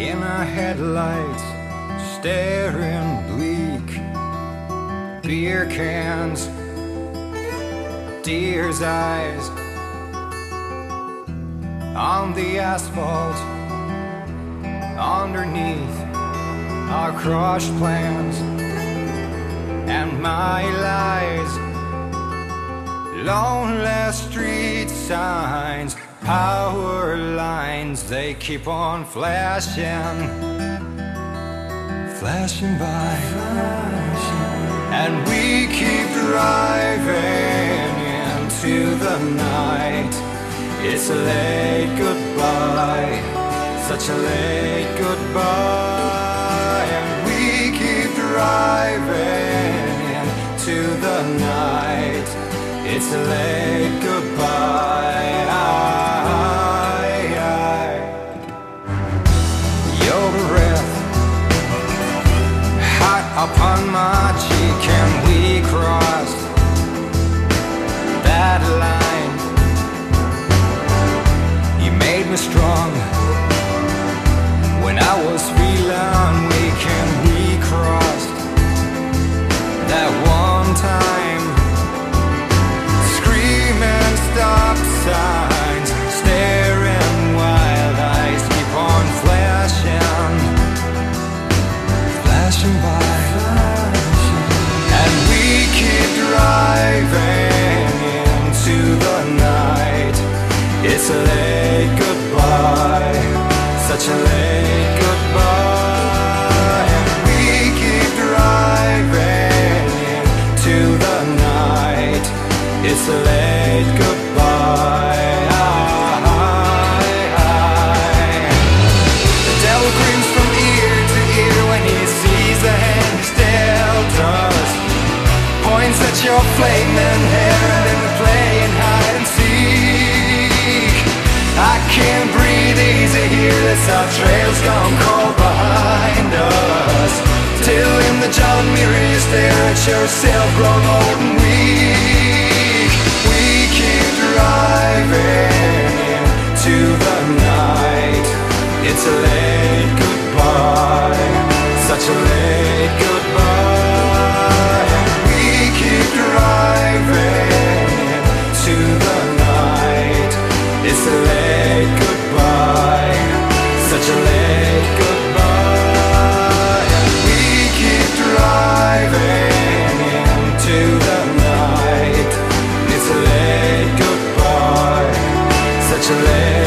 in our headlights, staring bleak. Beer cans, deer's eyes on the asphalt, underneath our crushed plans and my lies. Lonely street signs, power lines, they keep on flashing, flashing by, and we keep driving into the night. It's a late goodbye, such a late goodbye, and we keep driving into the night. It's a late goodbye. Your breath hot upon my cheek, and we crossed that line. You made me strong when I was feeling weak, and we crossed that one time. Screaming stop signs, staring wild eyes keep on flashing, flashing by, and we keep driving into the night. It's a late goodbye, such a late goodbye, and we keep driving into the night. It's a late goodbye. The devil grins from ear to ear when he sees the hand he's dealt us. Points at your flaming hair and then we're playing hide and seek. I can't breathe easy here, that's our trail's gone cold behind us. Till in the John mirror you stare at yourself grown old and weak. We keep driving into the night. It's a late goodbye, such a late goodbye. We keep driving into the night. It's a late goodbye, such a late goodbye. We keep driving into the night. It's a late goodbye, such a late